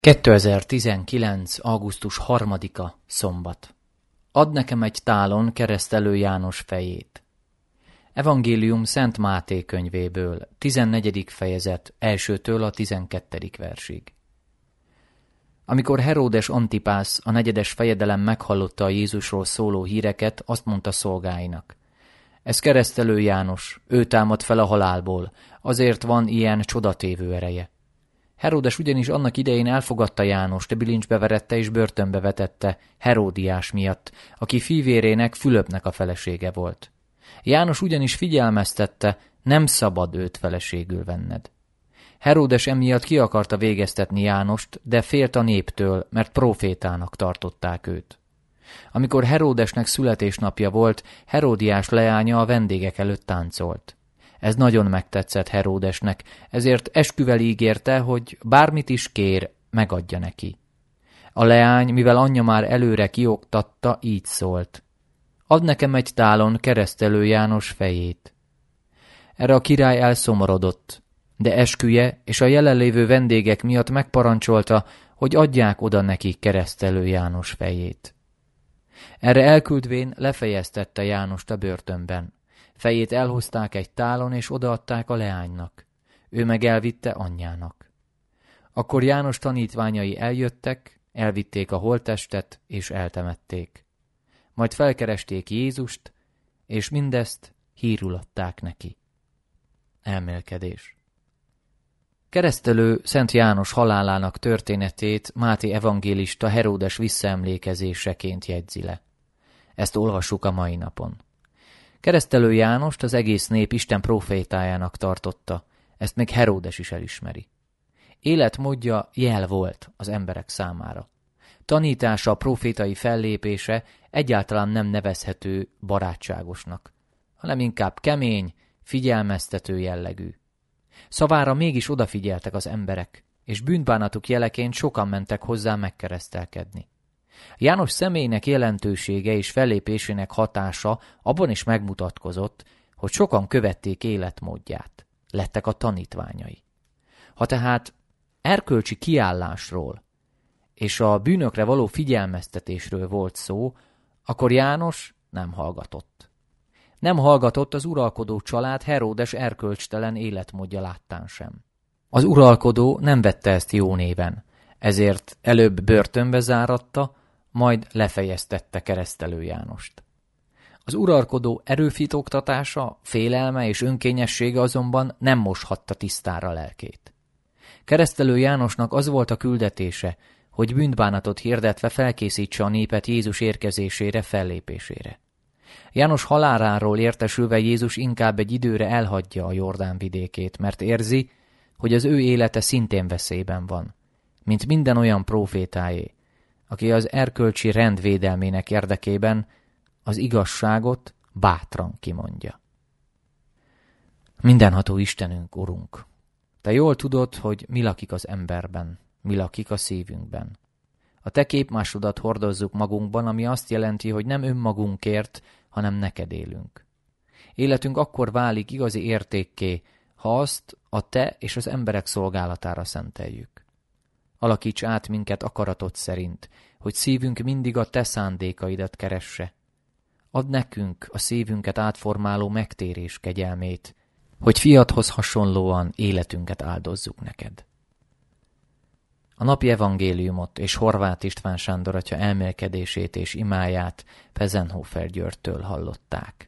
2019. augusztus 3-a szombat. Add nekem egy tálon Keresztelő János fejét. Evangélium Szent Máté könyvéből, 14. fejezet, 1-től a 12. versig. Amikor Heródes Antipász, a 4. fejedelem meghallotta a Jézusról szóló híreket, azt mondta szolgáinak: ez Keresztelő János, ő támad fel a halálból, azért van ilyen csodatévő ereje. Heródes ugyanis annak idején elfogadta Jánost, bilincsbe verette és börtönbe vetette Heródiás miatt, aki fivérének, Fülöpnek a felesége volt. János ugyanis figyelmeztette, nem szabad őt feleségül venned. Heródes emiatt ki akarta végeztetni Jánost, de félt a néptől, mert prófétának tartották őt. Amikor Heródesnek születésnapja volt, Heródiás leánya a vendégek előtt táncolt. Ez nagyon megtetszett Heródesnek, ezért esküvel ígérte, hogy bármit is kér, megadja neki. A leány, mivel anyja már előre kioktatta, így szólt: add nekem egy tálon Keresztelő János fejét. Erre a király elszomorodott, de esküje és a jelenlévő vendégek miatt megparancsolta, hogy adják oda neki Keresztelő János fejét. Erre elküldvén lefejeztette Jánost a börtönben. Fejét elhozták egy tálon, és odaadták a leánynak. Ő meg elvitte anyjának. Akkor János tanítványai eljöttek, elvitték a holttestet, és eltemették. Majd felkeresték Jézust, és mindezt hírül adták neki. Elmélkedés. Keresztelő Szent János halálának történetét Máté evangélista Heródes visszaemlékezéseként jegyzi le. Ezt olvassuk a mai napon. Keresztelő Jánost az egész nép Isten prófétájának tartotta, ezt még Heródes is elismeri. Életmódja jel volt az emberek számára. Tanítása, prófétai fellépése egyáltalán nem nevezhető barátságosnak, hanem inkább kemény, figyelmeztető jellegű. Szavára mégis odafigyeltek az emberek, és bűnbánatuk jeleként sokan mentek hozzá megkeresztelkedni. János személynek jelentősége és fellépésének hatása abban is megmutatkozott, hogy sokan követték életmódját, lettek a tanítványai. Ha tehát erkölcsi kiállásról és a bűnökre való figyelmeztetésről volt szó, akkor János nem hallgatott. Nem hallgatott az uralkodó család Heródes erkölcstelen életmódja láttán sem. Az uralkodó nem vette ezt jó néven, ezért előbb börtönbe záratta, majd lefejeztette Keresztelő Jánost. Az uralkodó erőfitoktatása, félelme és önkényessége azonban nem moshatta tisztára lelkét. Keresztelő Jánosnak az volt a küldetése, hogy bűnbánatot hirdetve felkészítse a népet Jézus érkezésére, fellépésére. János haláláról értesülve Jézus inkább egy időre elhagyja a Jordán vidékét, mert érzi, hogy az ő élete szintén veszélyben van, mint minden olyan prófétáé, aki az erkölcsi rend védelmének érdekében az igazságot bátran kimondja. Mindenható Istenünk, Urunk, Te jól tudod, hogy mi lakik az emberben, mi lakik a szívünkben. A Te képmásodat hordozzuk magunkban, ami azt jelenti, hogy nem önmagunkért, hanem neked élünk. Életünk akkor válik igazi értékké, ha azt a Te és az emberek szolgálatára szenteljük. Alakíts át minket akaratod szerint, hogy szívünk mindig a Te szándékaidat keresse. Add nekünk a szívünket átformáló megtérés kegyelmét, hogy fiadhoz hasonlóan életünket áldozzuk neked. A napi evangéliumot és Horváth István Sándor atya elmélkedését és imáját Pezenhofer Györgytől hallották.